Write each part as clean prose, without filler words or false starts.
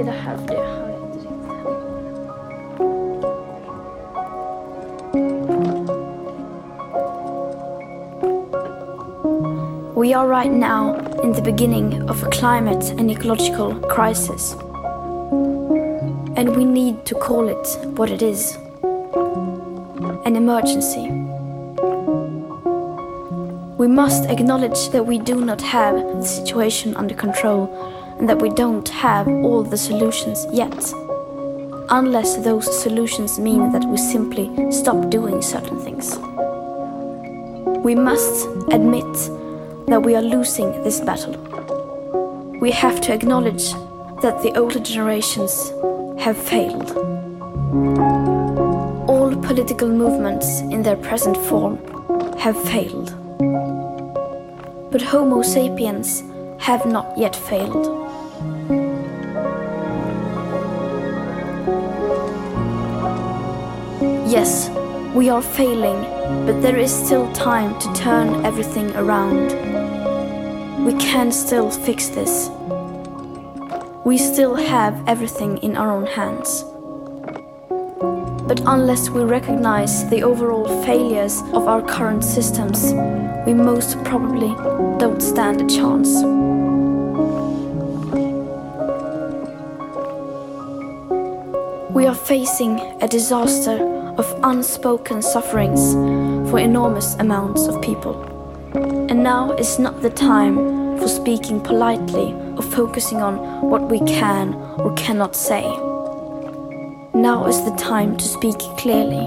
det här för det hör jag inte riktigt. We are right now in the beginning of a climate and ecological crisis. And we need to call it what it is. An emergency. We must acknowledge that we do not have the situation under control and that we don't have all the solutions yet. Unless those solutions mean that we simply stop doing certain things. We must admit that we are losing this battle. We have to acknowledge that the older generations have failed. All political movements in their present form have failed. But Homo sapiens have not yet failed. Yes, we are failing, but there is still time to turn everything around. We can still fix this. We still have everything in our own hands. But unless we recognize the overall failures of our current systems, we most probably don't stand a chance. We are facing a disaster of unspoken sufferings for enormous amounts of people. And now is not the time for speaking politely or focusing on what we can or cannot say. Now is the time to speak clearly.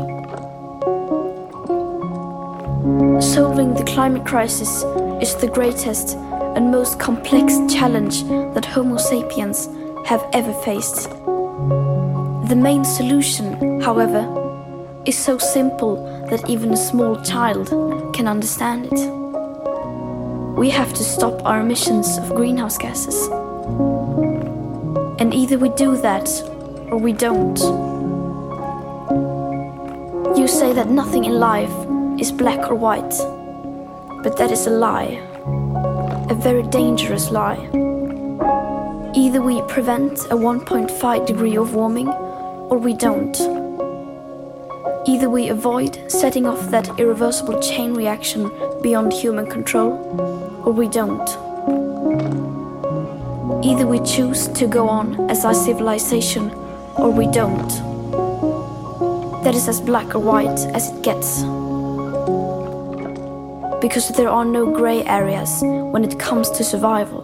Solving the climate crisis is the greatest and most complex challenge that Homo sapiens have ever faced. The main solution, however, is so simple that even a small child can understand it. We have to stop our emissions of greenhouse gases. And either we do that or we don't. You say that nothing in life is black or white, but that is a lie, a very dangerous lie. Either we prevent a 1.5 degree of warming or we don't. Either we avoid setting off that irreversible chain reaction beyond human control or we don't. Either we choose to go on as our civilization or we don't. That is as black or white as it gets. Because there are no gray areas when it comes to survival.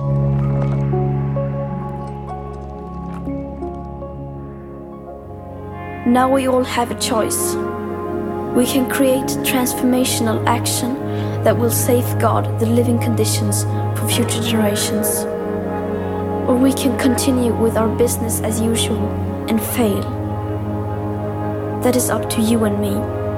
Now we all have a choice. We can create transformational action that will safeguard the living conditions for future generations. Or we can continue with our business as usual and fail. That is up to you and me.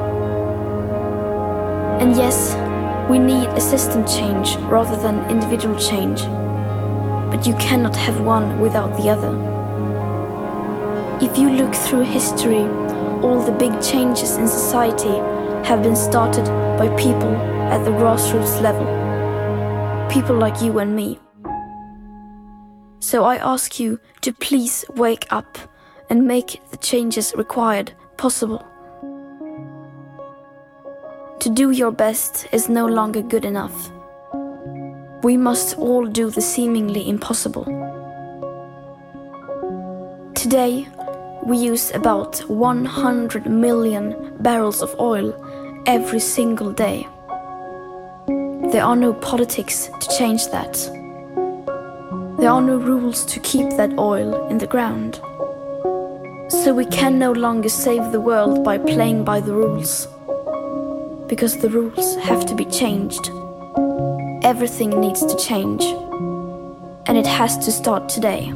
And yes, we need a system change rather than individual change. But you cannot have one without the other. If you look through history, all the big changes in society have been started by people at the grassroots level. People like you and me. So I ask you to please wake up and make the changes required possible. To do your best is no longer good enough. We must all do the seemingly impossible. Today, we use about 100 million barrels of oil every single day. There are no politics to change that. There are no rules to keep that oil in the ground. So we can no longer save the world by playing by the rules. Because the rules have to be changed. Everything needs to change. And it has to start today.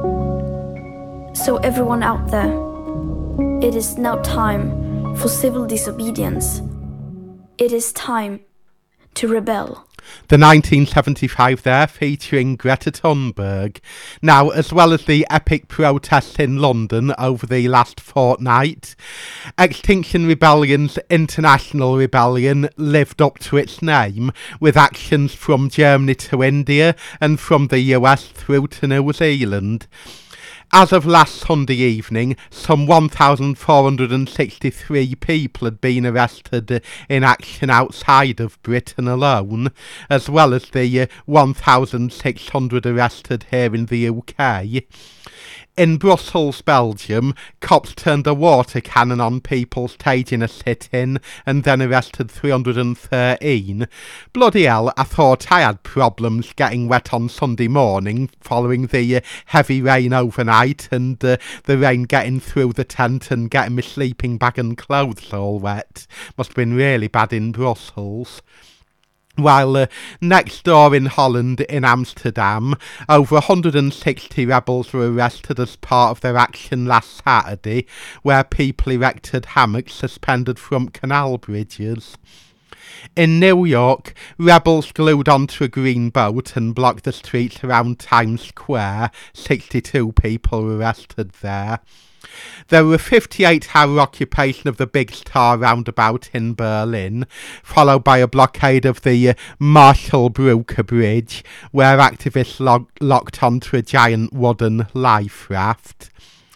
So everyone out there, it is now time for civil disobedience. It is time to rebel. The 1975 there, featuring Greta Thunberg. Now, as well as the epic protests in London over the last fortnight, Extinction Rebellion's International Rebellion lived up to its name, with actions from Germany to India and from the US through to New Zealand. As of last Sunday evening, some 1,463 people had been arrested in action outside of Britain alone, as well as the 1,600 arrested here in the UK. In Brussels, Belgium, cops turned a water cannon on people staging a sit-in and then arrested 313. Bloody hell, I thought I had problems getting wet on Sunday morning following the heavy rain overnight and the rain getting through the tent and getting my sleeping bag and clothes all wet. Must have been really bad in Brussels. While next door in Holland, in Amsterdam, over 160 rebels were arrested as part of their action last Saturday, where people erected hammocks suspended from canal bridges. In New York, rebels glued onto a green boat and blocked the streets around Times Square. 62 people were arrested there. There were a 58-hour occupation of the Big Star roundabout in Berlin, followed by a blockade of the Marshall-Brücke Bridge, where activists locked onto a giant wooden life raft.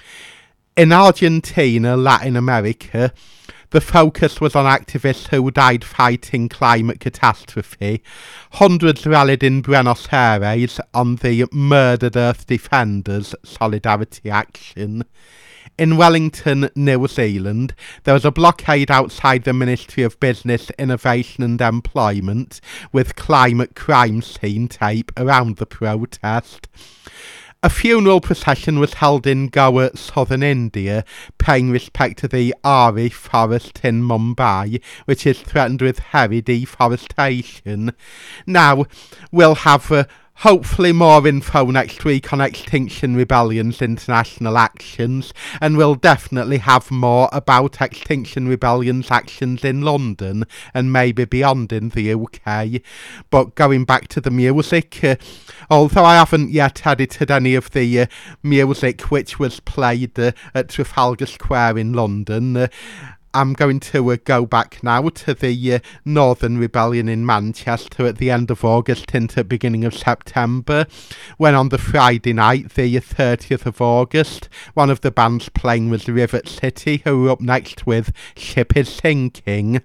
In Argentina, Latin America, the focus was on activists who died fighting climate catastrophe. Hundreds rallied in Buenos Aires on the Murdered Earth Defenders solidarity action. In Wellington, New Zealand, there was a blockade outside the Ministry of Business, Innovation and Employment with climate crime scene tape around the protest. A funeral procession was held in Goa, southern India, paying respect to the Ari forest in Mumbai, which is threatened with heavy deforestation. Now, we'll have hopefully more info next week on Extinction Rebellion's international actions, and we'll definitely have more about Extinction Rebellion's actions in London and maybe beyond in the UK. But going back to the music, although I haven't yet edited any of the music which was played at Trafalgar Square in London, I'm going to go back now to the Northern Rebellion in Manchester at the end of August into the beginning of September, when on the Friday night, the 30th of August, one of the bands playing was Rivet City, who were up next with Ship Is Sinking.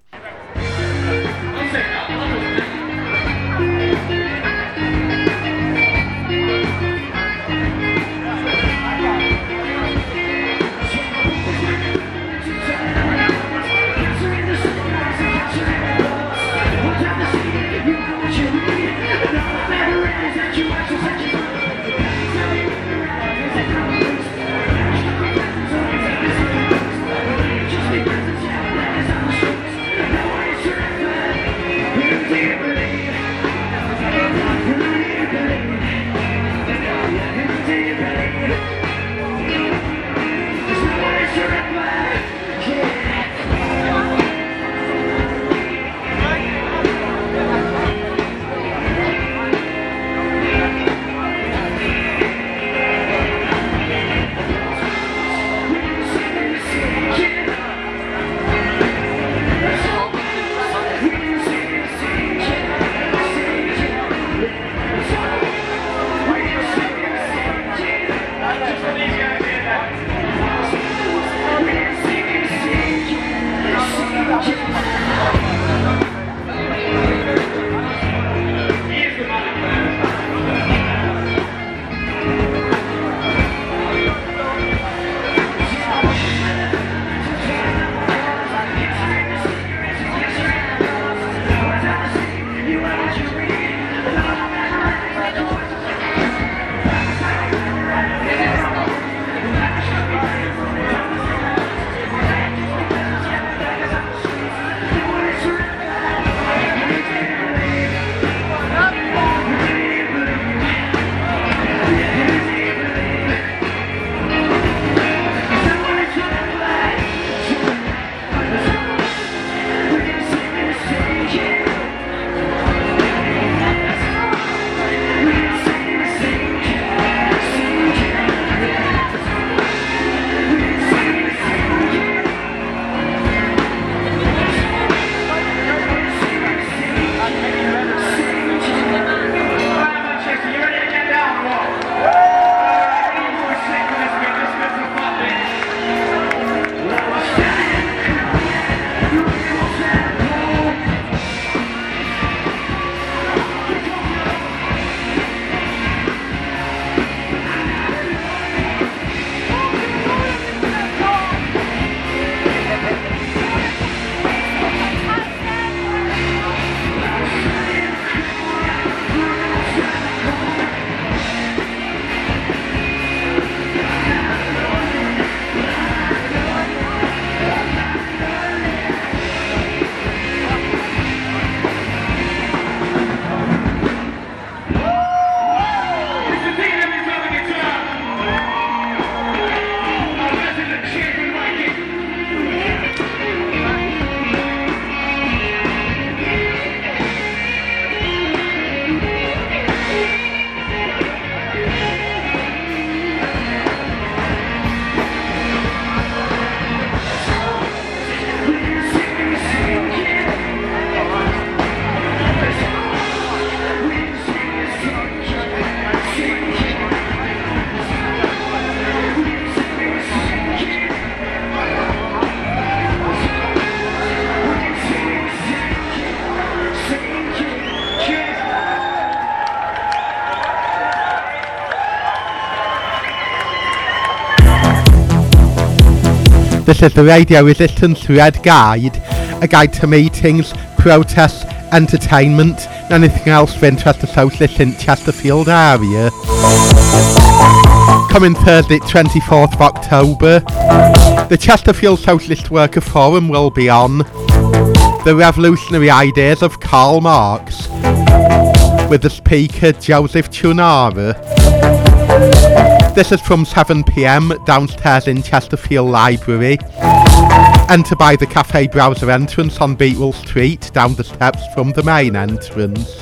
This is the Radio Resistance Red Guide, a guide to meetings, protests, entertainment, and anything else of interest to socialists in Chesterfield area. Coming Thursday, 24th of October, the Chesterfield Socialist Worker Forum will be on the revolutionary ideas of Karl Marx with the speaker Joseph Chunara. This is from 7 p.m. downstairs in Chesterfield Library. Enter by the Cafe Browser entrance on Beatwell Street, down the steps from the main entrance.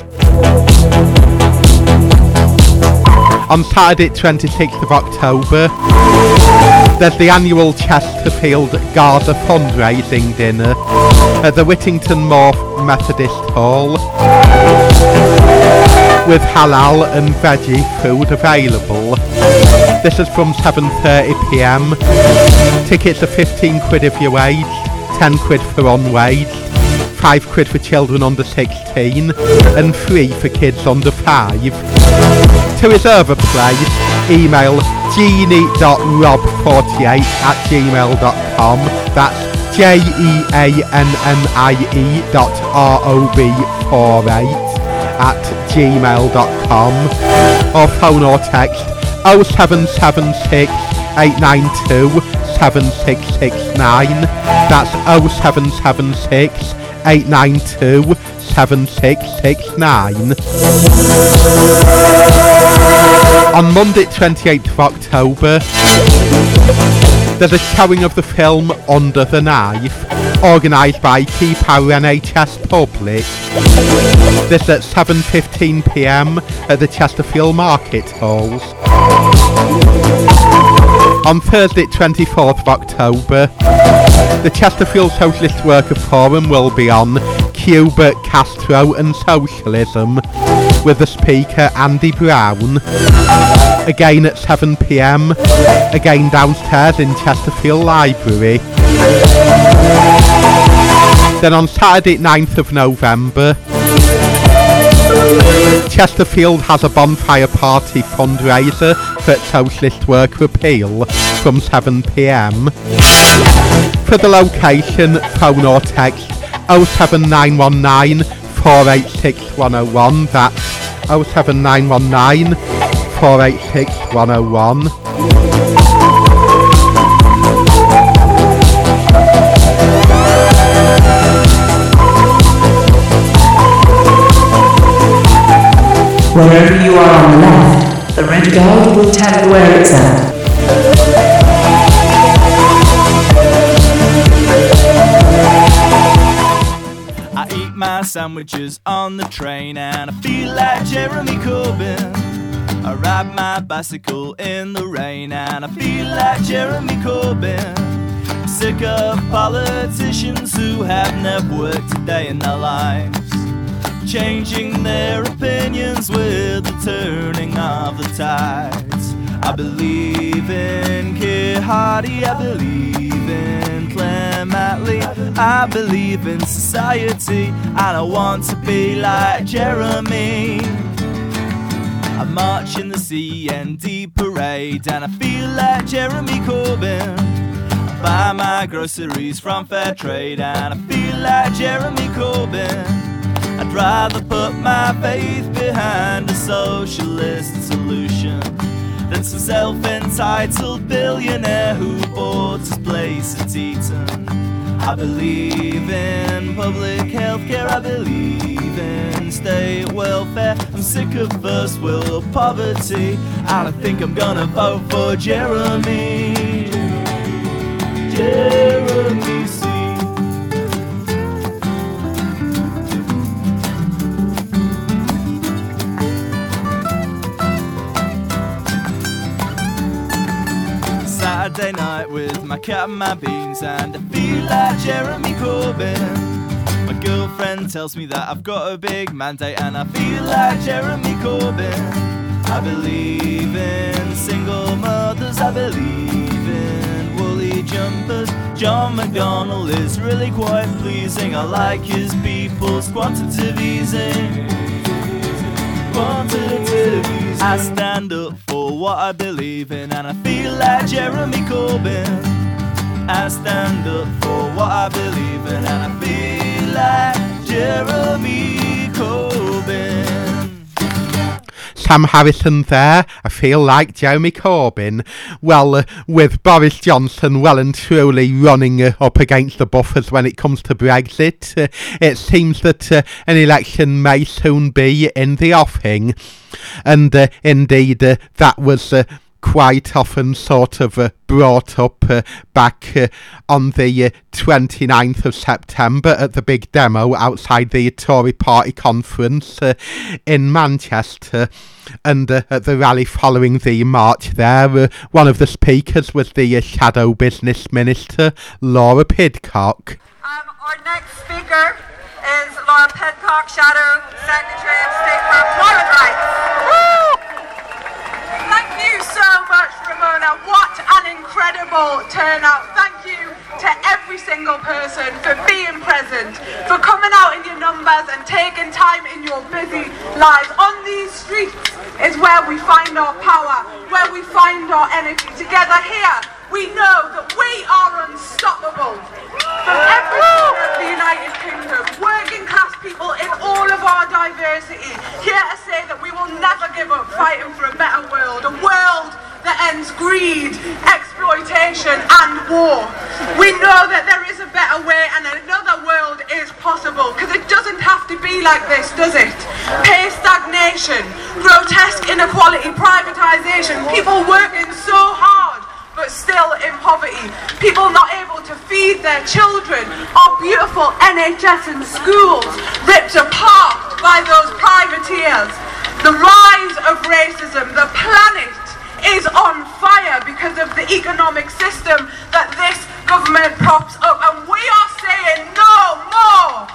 On Saturday, 26th of October, there's the annual Chesterfield Gaza fundraising dinner at the Whittington Moor Methodist Hall, with halal and veggie food available. This is from 7:30 p.m. Tickets are 15 quid if you're waged, 10 quid for unwaged, 5 quid for children under 16 and free for kids under 5. To reserve a place, email jeannie.rob48@gmail.com. That's jeannie.rob48@gmail.com, or phone or text 0776 892 7669. That's 0776 892 7669. On Monday, 28th of October, there's a showing of the film Under the Knife, organised by Key Power NHS Public. This at 7:15 p.m. at the Chesterfield Market Halls. On Thursday, 24th of October, the Chesterfield Socialist Worker Forum will be on Cuba, Castro and Socialism, with the speaker Andy Brown. Again at 7 p.m, again downstairs in Chesterfield Library. Then on Saturday, 9th of November, Chesterfield has a bonfire party fundraiser for Socialist Worker Appeal from 7 p.m. For the location, phone or text 07919 486 101. That's 07919 486 101. Wherever you are on the left, the red guide will tell you where it's at. I eat my sandwiches on the train and I feel like Jeremy Corbyn. I ride my bicycle in the rain and I feel like Jeremy Corbyn. I'm sick of politicians who have never worked a day in their lives, changing their opinions with the turning of the tides. I believe in Keir Hardie, I believe in Clem Attlee, I believe in society, and I want to be like Jeremy. I march in the CND parade and I feel like Jeremy Corbyn. I buy my groceries from Fair Trade and I feel like Jeremy Corbyn. I'd rather put my faith behind a socialist solution than some self-entitled billionaire who bought his place at Eton. I believe in public healthcare, I believe in state welfare. I'm sick of first world poverty, and I think I'm gonna vote for Jeremy. Jeremy C. Saturday night with my cat and my beans, and I feel like Jeremy Corbyn. My girlfriend tells me that I've got a big mandate, and I feel like Jeremy Corbyn. I believe in single mothers, I believe in woolly jumpers. John McDonnell is really quite pleasing. I like his people's quantitative easing. I stand up for what I believe in, and I feel like Jeremy Corbyn. I stand up for what I believe in, and I feel like Jeremy Corbyn. Sam Harrison there, I feel like Jeremy Corbyn. Well, with Boris Johnson well and truly running up against the buffers when it comes to Brexit, it seems that an election may soon be in the offing. And indeed, that was quite often sort of brought up back on the 29th of September at the big demo outside the Tory party conference in Manchester. And at the rally following the march there, one of the speakers was the Shadow Business Minister, Laura Pidcock. Our next speaker is Laura Pidcock, Shadow Secretary of State for Employment Rights. Thank you so much, Ramona. What an incredible turnout. Thank you to every single person for being present, for coming out in your numbers and taking time in your busy lives. On these streets is where we find our power, where we find our energy. Together here, we know that we are unstoppable. From every corner of the United Kingdom, working class people in all of our diversity, here to say that we will never give up fighting for a better world, a world that ends greed, exploitation and war. We know that there is a better way and another world is possible, because it doesn't have to be like this, does it? Pay stagnation, grotesque inequality, privatisation, people working so hard but still in poverty, people not able to feed their children, our beautiful NHS and schools ripped apart by those privateers, the rise of racism, the planet is on fire because of the economic system that this government props up, and we are saying no more.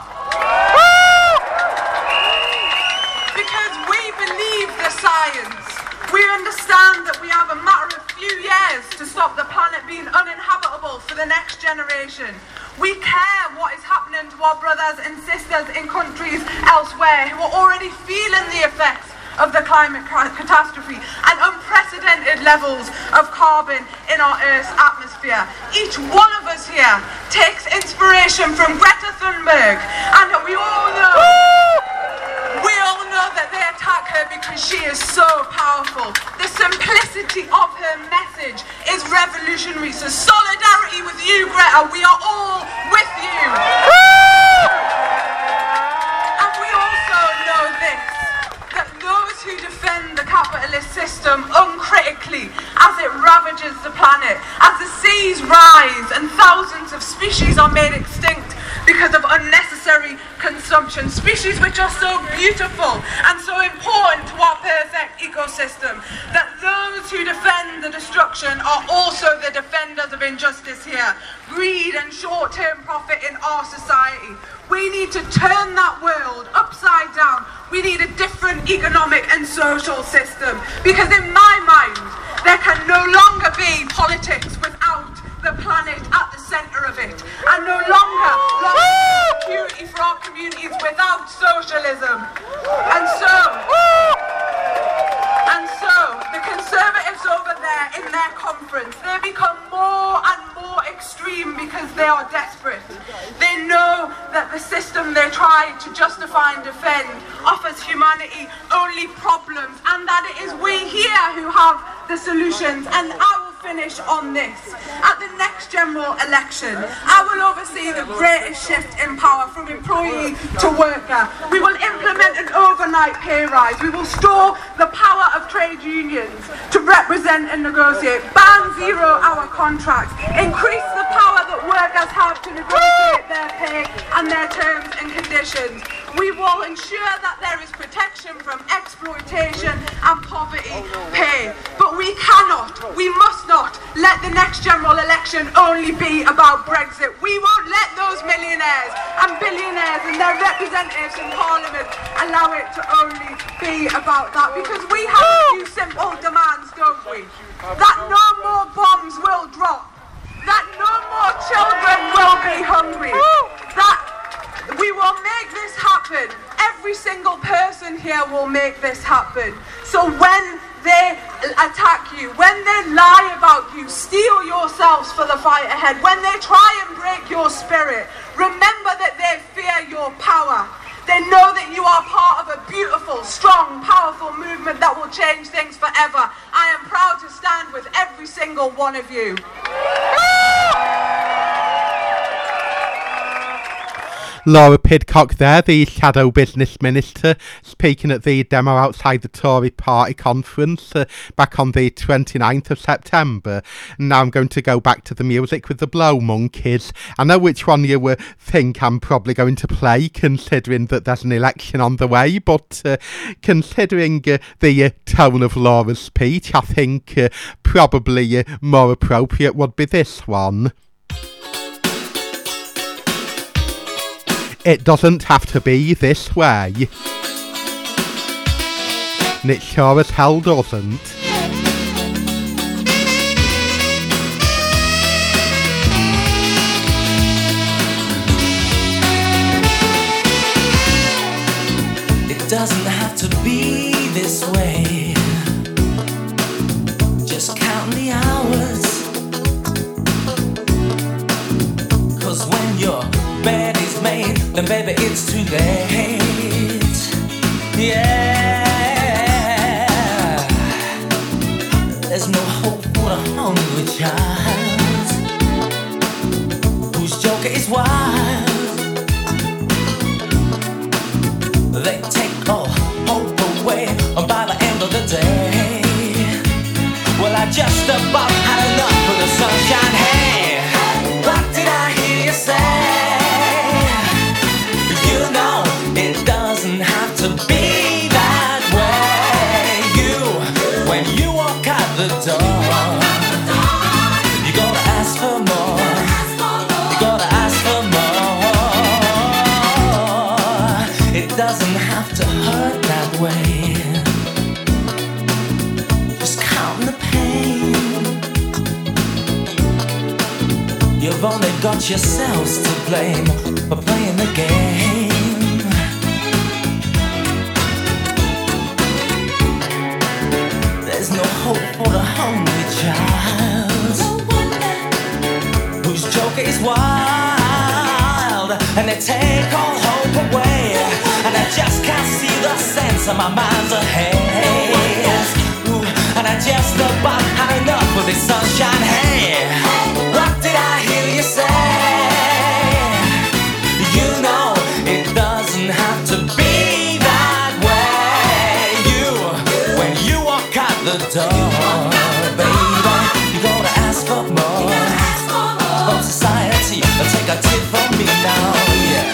Because we believe the science. We understand that we have a matter of few years to stop the planet being uninhabitable for the next generation. We care what is happening to our brothers and sisters in countries elsewhere who are already feeling the effects of the climate catastrophe and unprecedented levels of carbon in our Earth's atmosphere. Each one of us here takes inspiration from Greta Thunberg, and we all know that they attack her because she is so powerful. The simplicity of her message is revolutionary. So solidarity with you, Greta. We are all with you. And we also know this, that those who defend the capitalist system uncritically as it ravages the planet, as the seas rise and thousands of species are made extinct because of unnecessary consumption, species which are so beautiful and so important to our perfect ecosystem, that those who defend the destruction are also the defenders of injustice here, greed and short-term profit in our society. We need to turn that world upside down. We need a different economic and social system, because in my mind there can no longer be politics without the planet at the centre of it, and no longer security for our communities without socialism. And so the Conservatives over there in their conference, they become more and more extreme because they are desperate. They know that the system they try to justify and defend offers humanity only problems, and that it is we here who have the solutions. And I will finish on this. At the next general election, I will oversee the greatest shift in power from employee to worker. We will implement an overnight pay rise. We will store the power of trade unions to represent and negotiate, ban 0-hour contracts, increase the power that workers have to negotiate their pay and their terms and conditions. We will ensure that there is protection from exploitation and poverty pay. But we cannot, we must not let the next general election only be about Brexit. We won't let those millionaires and billionaires and their representatives in Parliament allow it to only be about that, because we have a few simple demands, don't we? That no more bombs will drop, that no more children will be hungry, that we will make this happen. Every single person here will make this happen. So when they attack you, when they lie about you, steal your yourselves for the fight ahead. When they try and break your spirit, remember that they fear your power. They know that you are part of a beautiful, strong, powerful movement that will change things forever. I am proud to stand with every single one of you. Laura Pidcock there, the Shadow Business Minister, speaking at the demo outside the Tory Party conference back on the 29th of September. Now I'm going to go back to the music with the Blow Monkeys. I know which one you think I'm probably going to play, considering that there's an election on the way, but considering the tone of Laura's speech, I think probably more appropriate would be this one. It doesn't have to be this way. And it sure as hell doesn't. It doesn't have to be this way. Just count the hours. 'Cause when your bed is made, then baby it's too late. Yeah. There's no hope for the hungry child whose joker is wild. They take all hope away by the end of the day. Well, I just about had enough of the sunshine. Hey, what did I hear you say? It doesn't have to be that way. When you walk out the door, you gotta ask for more. You gotta ask for more. It doesn't have to hurt that way. Just count the pain. You've only got yourselves to blame for playing the game. There's no hope for the hungry child whose joker is wild, and they take all hope away. And I just can't see the sense of my mind's ahead. Ooh, and I just about had enough of this sunshine. Hey, what did I hear you say? You know it doesn't have to be that way. When you walk out the door, baby, you gotta ask for more. From society, take a tip from me now, yeah.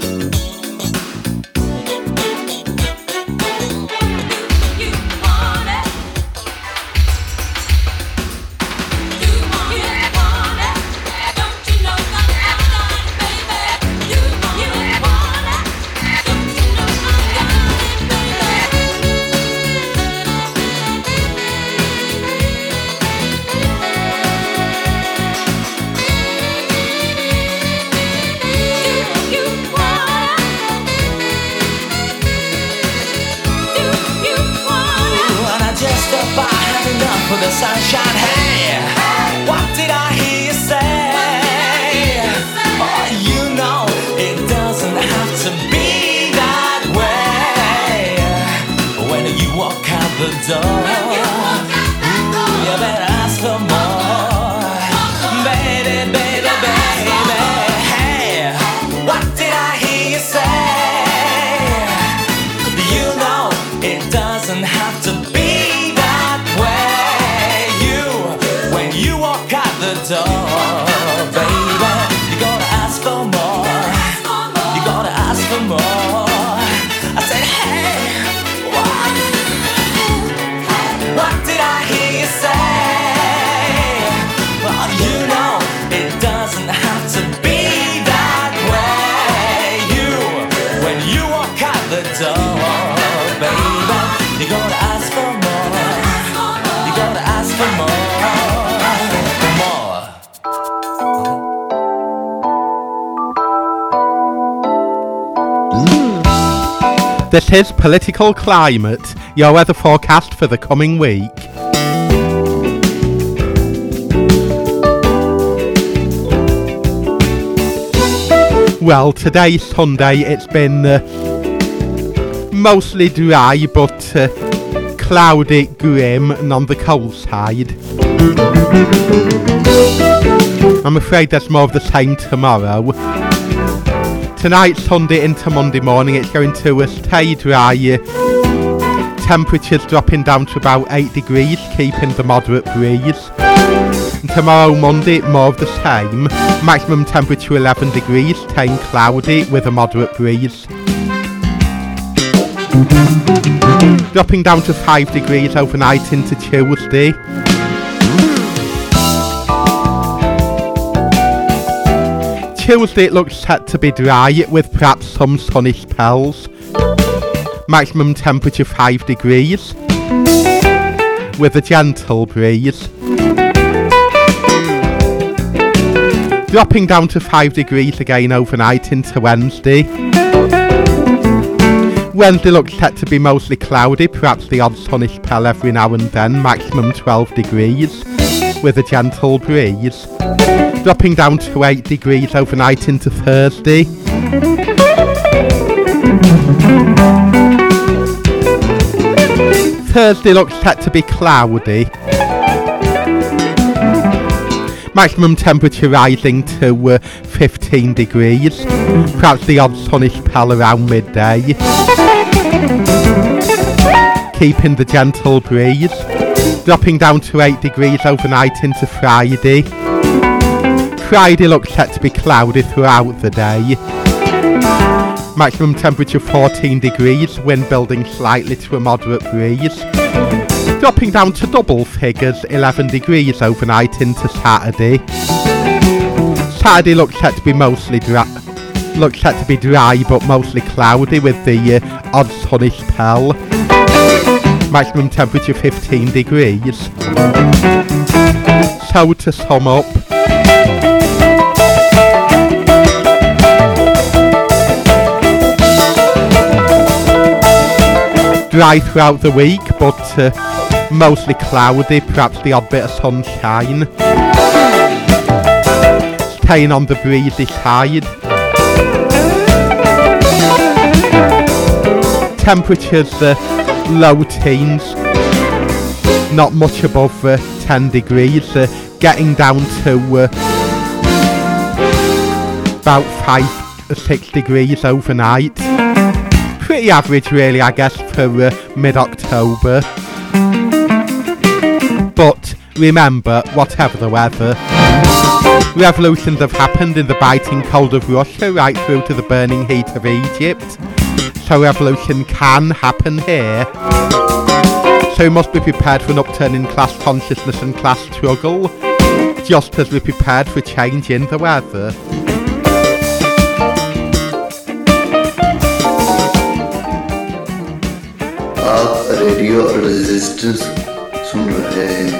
For the sunshine, hey, what did I hear you say? Oh, you know it doesn't have to be that way. When you walk out the door, ooh, you better ask for more. Baby, baby, baby, hey, what did I hear you say? You know it doesn't have to be door, baby, you gotta ask for more. You gotta ask for more. I said, hey, what did I hear you say? Well, you know it doesn't have to be that way. When you walk out the door, baby, you gotta ask for more. You gotta ask for more. This is Political Climate, your weather forecast for the coming week. Well, today's Sunday. It's been mostly dry but cloudy, grim and on the cold side. I'm afraid there's more of the same tomorrow. Tonight, Sunday into Monday morning, it's going to stay dry. Temperatures dropping down to about 8 degrees, keeping the moderate breeze. And tomorrow, Monday, more of the same. Maximum temperature 11 degrees, staying cloudy with a moderate breeze. Dropping down to 5 degrees overnight into Tuesday. Tuesday it looks set to be dry with perhaps some sunny spells. Maximum temperature 5 degrees with a gentle breeze. Dropping down to 5 degrees again overnight into Wednesday. Wednesday looks set to be mostly cloudy, perhaps the odd sunny spell every now and then, maximum 12 degrees, with a gentle breeze. Dropping down to 8 degrees overnight into Thursday. Thursday looks set to be cloudy. Maximum temperature rising to 15 degrees, perhaps the odd sunny spell around midday. Keeping the gentle breeze. Dropping down to 8 degrees overnight into Friday. Friday looks set to be cloudy throughout the day. Maximum temperature 14 degrees, wind building slightly to a moderate breeze. Dropping down to double figures, 11 degrees overnight into Saturday. Saturday looks set to be mostly dry. Looks set to be dry but mostly cloudy with the odd sunny spell. Maximum temperature 15 degrees. So to sum up, dry throughout the week but mostly cloudy, perhaps the odd bit of sunshine. Staying on the breezy side. Temperatures low teens, not much above 10 degrees, getting down to about 5 or 6 degrees overnight. Pretty average really, I guess, for mid-October. But remember, whatever the weather, revolutions have happened in the biting cold of Russia right through to the burning heat of Egypt. So revolution can happen here. So we must be prepared for an upturn in class consciousness and class struggle, just as we're prepared for change in the weather. आप radio resistance सुन रहे हैं।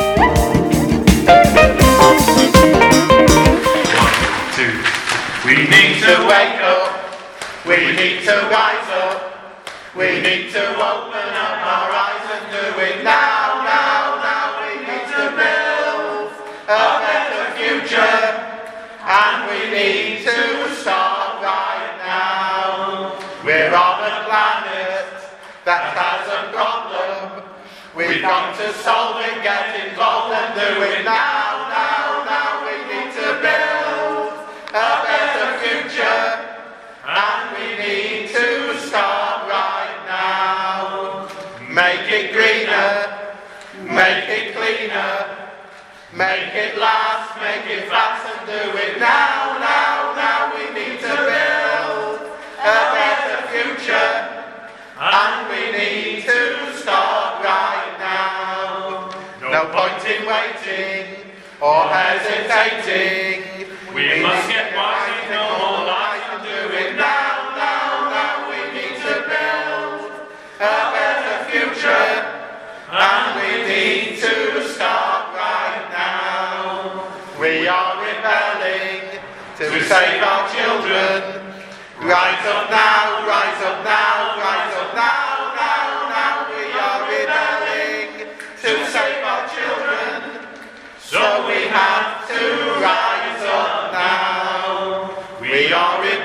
We need to wake up, we need to rise up, we need to open up our eyes and do it now, now, now. We need to build a better future, and we need to start right now. We're on a planet that has a problem. We've got to solve it, get involved and do it now, now, now. We need to build a better future, and we need to start right now. Make it greener, make it cleaner, make it last, make it fast and do it now, now, now. We need to build a better future, and we need to start right now. No point in waiting or hesitating. We must get wise, no more lies, and do it now, now, now. We need to build a better future, and we need to start right now. We are rebelling to save our children. Rise up now, rise up now, rise up now, now, now. We are rebelling to save our children, so we have to rise up now. We are rebelling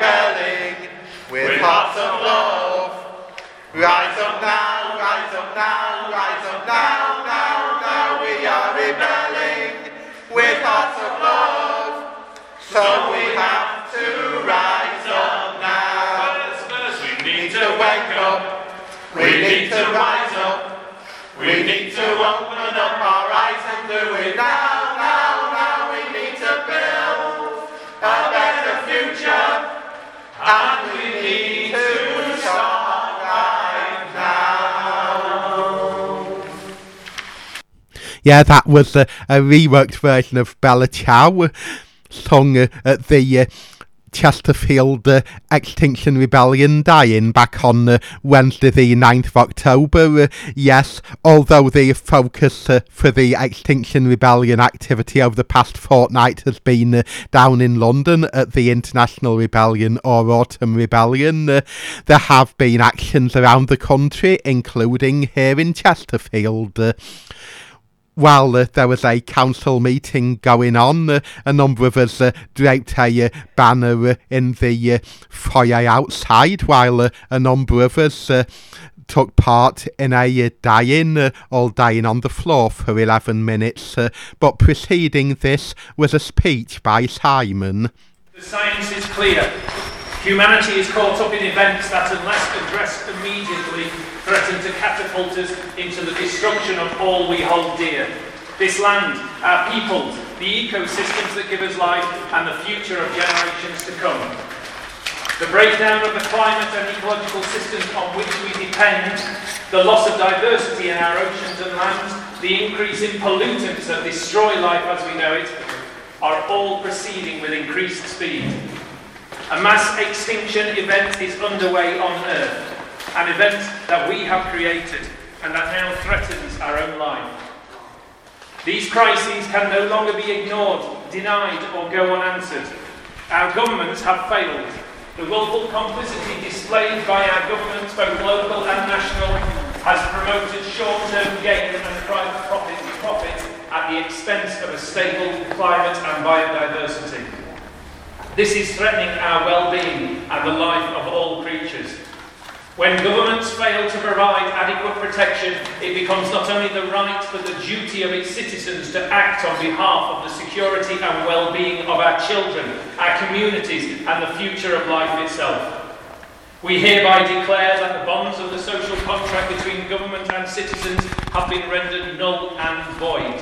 now, rise up now, now, now. We are rebelling with hearts of love, so we have to rise up now. First, we need to wake up, we need to rise up, we need to open up our eyes and do it now, now, now. We need to build a better future, and we need to start right now. Yeah, that was a reworked version of Bella Ciao, sung at the Chesterfield Extinction Rebellion die-in back on Wednesday the 9th of October. Yes, although the focus for the Extinction Rebellion activity over the past fortnight has been down in London at the International Rebellion or Autumn Rebellion, there have been actions around the country, including here in Chesterfield. While there was a council meeting going on, a number of us draped a banner in the foyer outside, while a number of us took part in a die-in, all dying on the floor for 11 minutes. But preceding this was a speech by Simon. The science is clear. Humanity is caught up in events that, unless addressed immediately, threaten to catapult us into the destruction of all we hold dear. This land, our peoples, the ecosystems that give us life, and the future of generations to come. The breakdown of the climate and ecological systems on which we depend, the loss of diversity in our oceans and lands, the increase in pollutants that destroy life as we know it, are all proceeding with increased speed. A mass extinction event is underway on Earth, an event that we have created and that now threatens our own life. These crises can no longer be ignored, denied or go unanswered. Our governments have failed. The willful complicity displayed by our governments, both local and national, has promoted short-term gain and private profit at the expense of a stable climate and biodiversity. This is threatening our well-being and the life of all creatures. When governments fail to provide adequate protection, it becomes not only the right but the duty of its citizens to act on behalf of the security and well-being of our children, our communities, and the future of life itself. We hereby declare that the bonds of the social contract between government and citizens have been rendered null and void.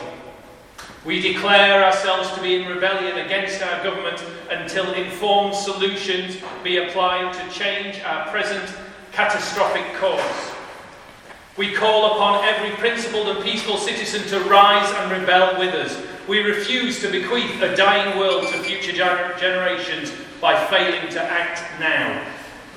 We declare ourselves to be in rebellion against our government until informed solutions be applied to change our present catastrophic course. We call upon every principled and peaceful citizen to rise and rebel with us. We refuse to bequeath a dying world to future generations by failing to act now.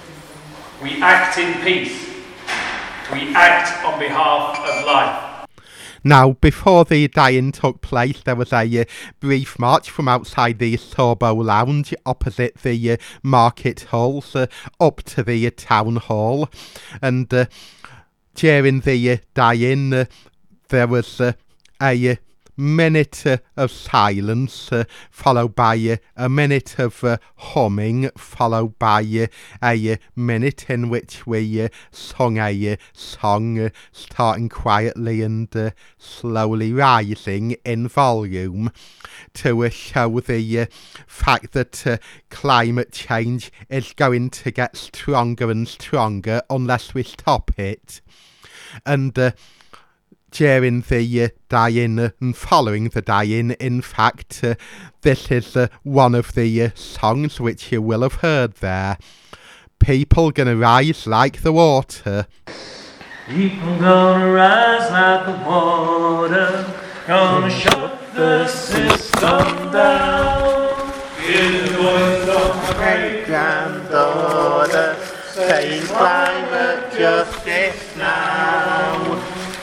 We act in peace. We act on behalf of life. Now, before the die-in took place, there was a brief march from outside the Sorbo Lounge opposite the market halls up to the town hall. And during the die-in, there was a minute of silence, followed by a minute of humming, followed by a minute in which we sung a song, starting quietly and slowly rising in volume to show the fact that climate change is going to get stronger and stronger unless we stop it. And during the die-in and following the die-in, in fact, this is one of the songs which you will have heard there. People gonna rise like the water. People gonna rise like the water, gonna shut the system down. Hear the voice of my great-granddaughter saying climate justice now.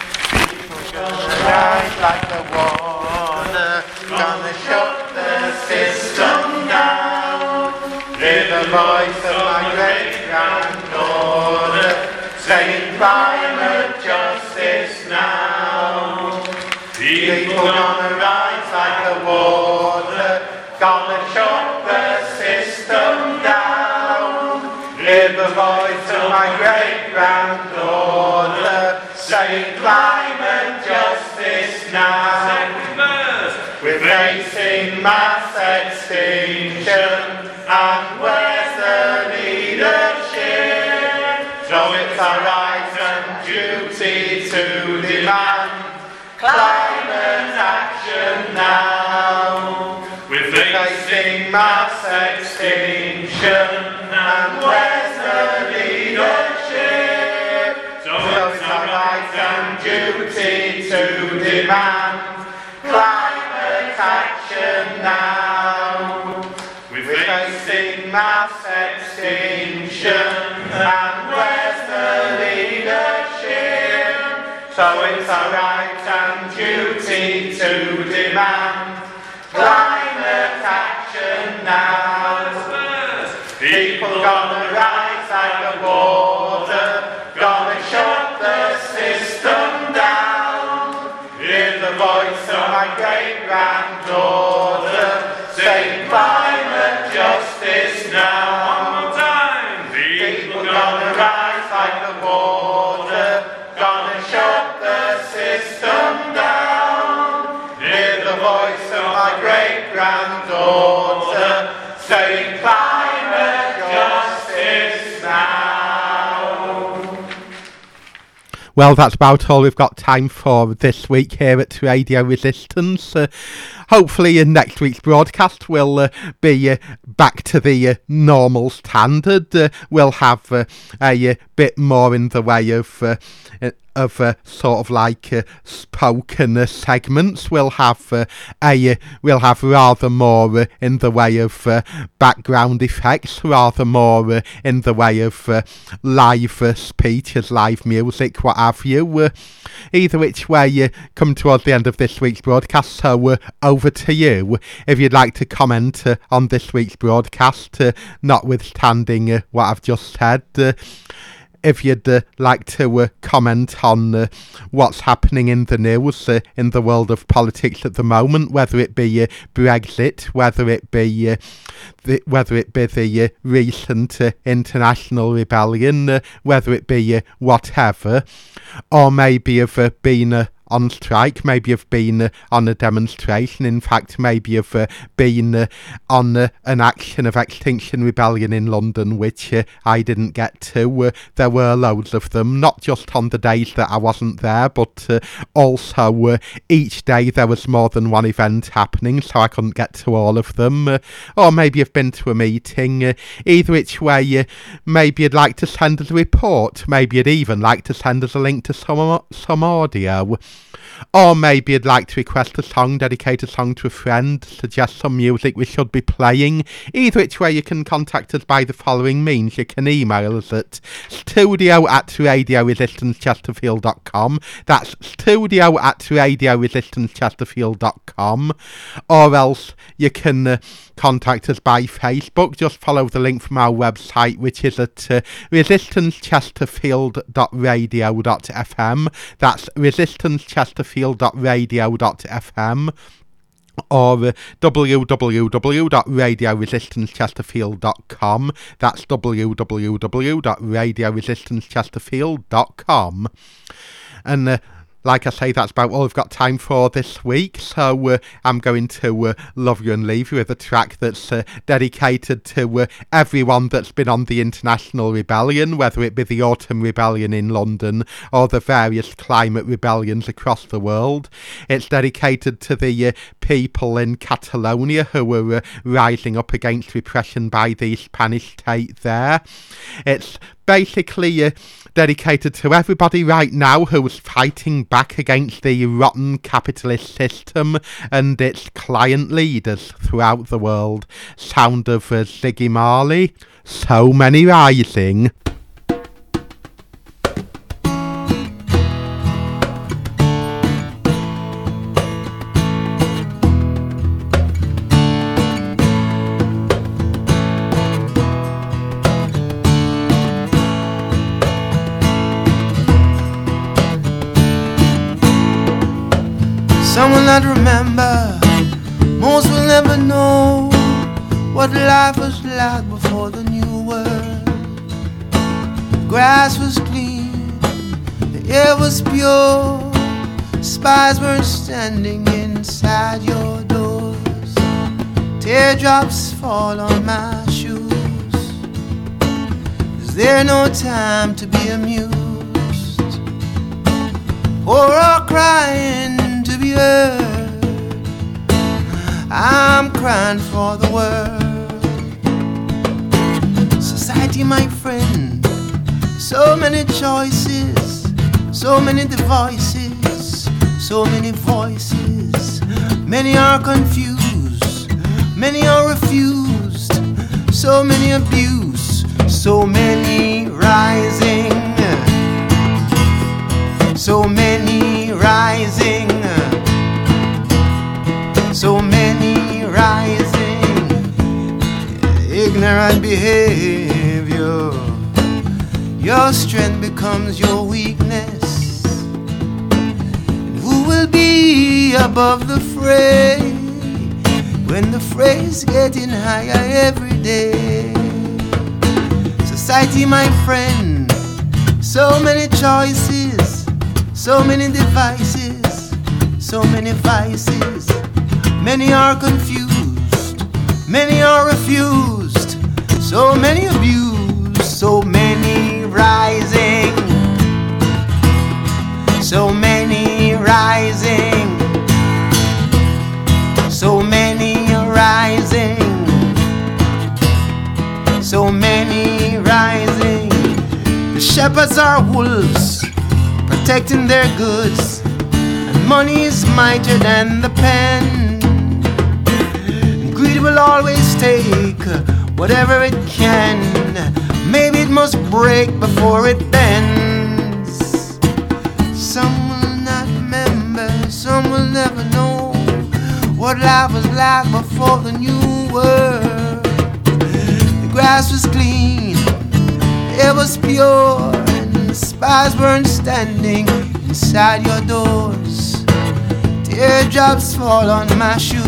Rise like the water, gonna shut the system down. Hear the voice of my great-granddaughter saying climate justice now. People gonna rise like the water, gonna shut the system down. Hear the voice of my great-granddaughter saying saying climate justice now. We're facing mass extinction, and where's the leadership? So it's our right and duty to demand climate action now. We're facing mass extinction, and where's the leadership? So it's our right and duty to demand climate action now. We're facing mass extinction, and where's the leadership? So it's our right and duty to demand climate action now. People gonna rise at the border, gonna shut the system down. Hear the voice of my great-granddaughter saying climate justice now. One more time. People gonna rise at the border, gonna shut the system down. Hear the voice of my great-granddaughter saying climate justice now. Well, that's about all we've got time for this week here at Radio Resistance. Hopefully in next week's broadcast we'll be back to the normal standard. We'll have a bit more in the way of sort of like spoken segments. We'll have rather more in the way of background effects, rather more in the way of live speeches, live music, what have you. Either which way, come towards the end of this week's broadcast, so over to you. If you'd like to comment on this week's broadcast, notwithstanding what I've just said, if you'd like to comment on what's happening in the news, in the world of politics at the moment, whether it be Brexit, whether it be the recent international rebellion, whether it be whatever, or maybe have been on strike, maybe have been on a demonstration, in fact maybe have been on an action of Extinction Rebellion in London, which I didn't get to. There were loads of them, not just on the days that I wasn't there, but also each day there was more than one event happening, so I couldn't get to all of them. Or maybe you've been to a meeting. Either which way, maybe you'd like to send us a report, maybe you'd even like to send us a link to some audio. Or maybe you'd like to request a song, dedicate a song to a friend, suggest some music we should be playing. Either which way, you can contact us by the following means. You can email us at studio@radioresistancechesterfield.com. That's studio@radioresistancechesterfield.com. Or else you can contact us by Facebook. Just follow the link from our website, which is at resistancechesterfield.radio.fm. That's resistancechesterfield.radio.fm. or www.radioresistancechesterfield.com. That's www.radioresistancechesterfield.com. And like I say, that's about all we've got time for this week, so I'm going to love you and leave you with a track that's dedicated to everyone that's been on the International Rebellion, whether it be the Autumn Rebellion in London or the various climate rebellions across the world. It's dedicated to the people in Catalonia who were rising up against repression by the Spanish state there. It's basically dedicated to everybody right now who's fighting back against the rotten capitalist system and its client leaders throughout the world. Sound of Ziggy Marley, So Many Rising. Some will not remember, most will never know what life was like before the new world. The grass was clean, the air was pure. Spies weren't standing inside your doors. Teardrops fall on my shoes. Is there no time to be amused, or crying to be heard? I'm crying for the world. Society, my friend, so many choices, so many devices, so many voices. Many are confused, many are refused, so many abuse, so many rising, so many rising, so many rising. Ignorant behavior, your strength becomes your weakness. And who will be above the fray when the fray's getting higher every day? Society, my friend, so many choices, so many devices, so many vices. Many are confused, many are refused, so many abused, so many rising, so many rising, so many rising, so many rising. The shepherds are wolves, protecting their goods, and money is mightier than the pen. And greed will always take whatever it can. Maybe it must break before it bends. Some will not remember, some will never know what life was like before the new world. The grass was clean, it was pure, and the spies weren't standing inside your doors. Teardrops fall on my shoes.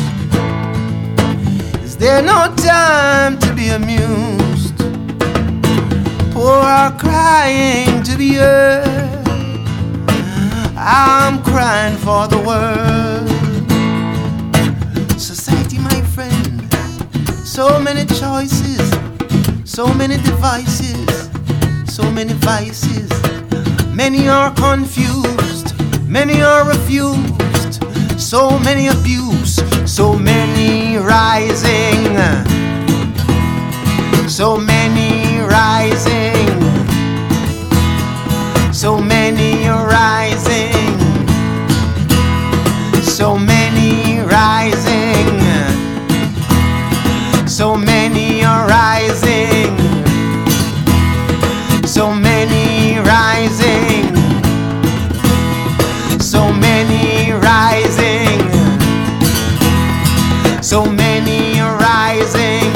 Is there no time to be amused? Poor are crying to be heard. I'm crying for the world. Society, my friend, so many choices, so many devices, so many vices. Many are confused, many are refused, so many abuse, so many rising, so many rising, so many rising, so many rising, so many rising, so many rising, so many rising, so many rising,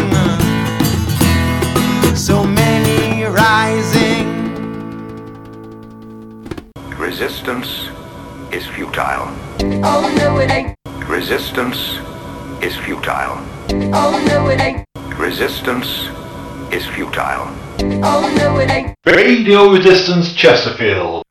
so many rising. Resistance is futile. Oh no it ain't. Resistance is futile. Oh no it ain't. Resistance is futile. Oh no it ain't. Radio Resistance Chesterfield.